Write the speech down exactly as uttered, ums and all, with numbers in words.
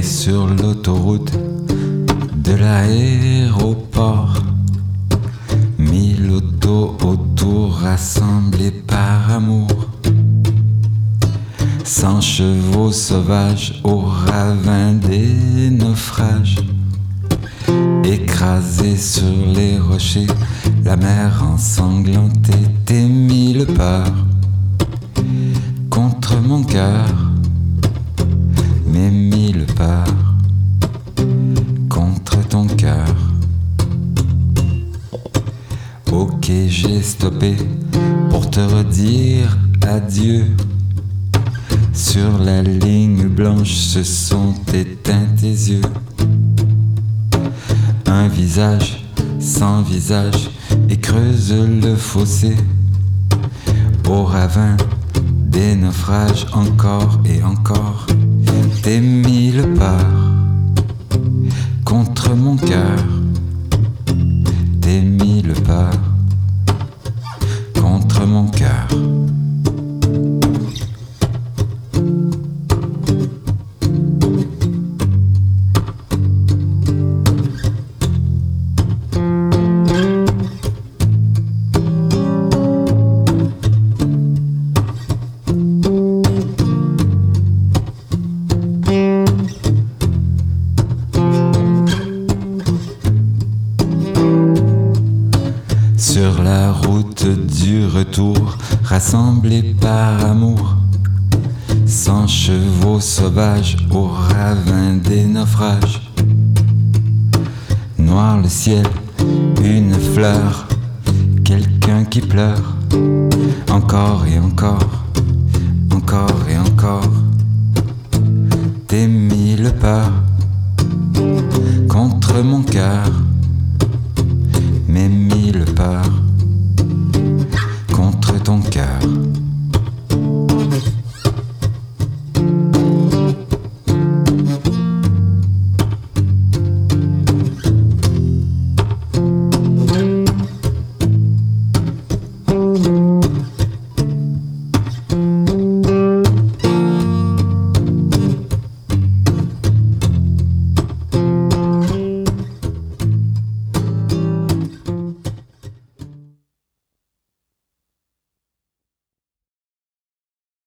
sur l'autoroute de l'aéroport, mille autos autour rassemblées par amour, cent chevaux sauvages au ravin des naufrages, écrasés sur les rochers, la mer ensanglantée, tes mille peurs contre mon cœur, mes mille peurs contre ton cœur. Ok, j'ai stoppé pour te redire adieu. Sur la ligne blanche se sont éteints tes yeux. Un visage sans visage et creuse le fossé au ravin des naufrages, encore et encore. Tes mille peurs contre mon cœur, tes mille peurs contre mon cœur. Sur la route du retour, rassemblés par amour, cent chevaux sauvages au ravin des naufrages. Noir le ciel, une fleur, quelqu'un qui pleure, encore et encore, encore et encore. Tes mille peurs contre mon cœur,